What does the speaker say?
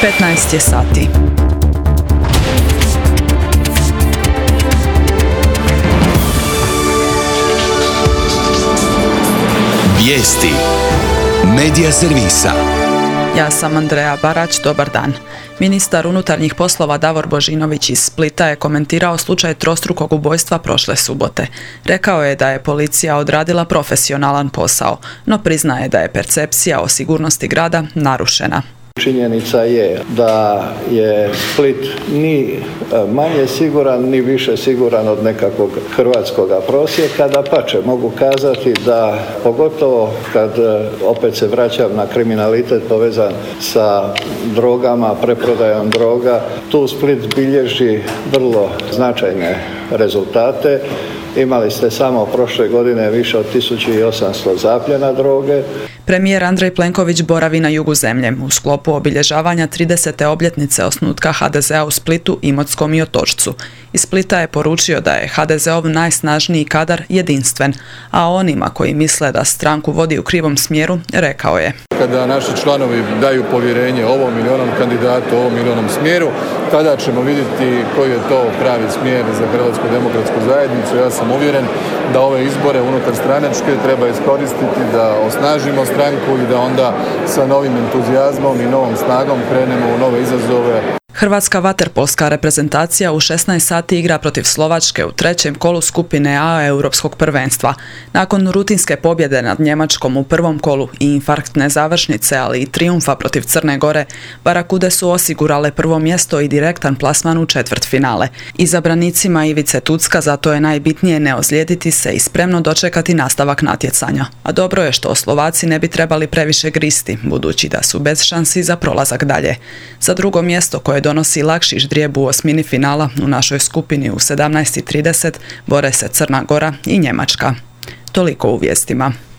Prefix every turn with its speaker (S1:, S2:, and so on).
S1: 15 je sati.
S2: Vijesti Medija servisa.
S1: Ja sam Andreja Barać, dobar dan. Ministar unutarnjih poslova Davor Božinović iz Splita je komentirao slučaj trostrukog ubojstva prošle subote. Rekao je da je policija odradila profesionalan posao, no priznaje da je percepcija o sigurnosti grada narušena.
S3: Činjenica je da je Split ni manje siguran, ni više siguran od nekakvog hrvatskog prosjeka. Dapače, mogu kazati da pogotovo kad opet se vraćam na kriminalitet povezan sa drogama, preprodajom droga, tu Split bilježi vrlo značajne rezultate. Imali ste samo prošle godine više od 1800 zapljena droge.
S1: Premijer Andrej Plenković boravi na jugu zemlje u sklopu obilježavanja 30. obljetnice osnutka HDZ-a u Splitu, Imotskom i Otočcu. Iz Splita je poručio da je HDZ-ov najsnažniji kadar jedinstven, a onima koji misle da stranku vodi u krivom smjeru, rekao je:
S4: Kada naši članovi daju povjerenje ovom ili onom kandidatu, ovom ili onom smjeru, tada ćemo vidjeti koji je to pravi smjer za Hrvatsku demokratsku zajednicu. Ja sam uvjeren da ove izbore unutar stranačke treba iskoristiti da osnažimo stranku i da onda sa novim entuzijazmom i novom snagom krenemo u nove izazove.
S1: Hrvatska vaterpolska reprezentacija u 16 sati igra protiv Slovačke u trećem kolu skupine A Europskog prvenstva. Nakon rutinske pobjede nad Njemačkom u prvom kolu i infarktne završnice, ali i trijumfa protiv Crne Gore, Barakude su osigurale prvo mjesto i direktan plasman u četvrtfinale. Izabranicima Ivice Tucka zato je najbitnije ne ozlijediti se i spremno dočekati nastavak natjecanja. A dobro je što Slovaci ne bi trebali previše gristi, budući da su bez šansi za prolazak dalje. Za drugo mjesto koje donosi lakši ždrijeb u osmini finala u našoj skupini u 17:30 bore se Crna Gora i Njemačka. Toliko u vijestima.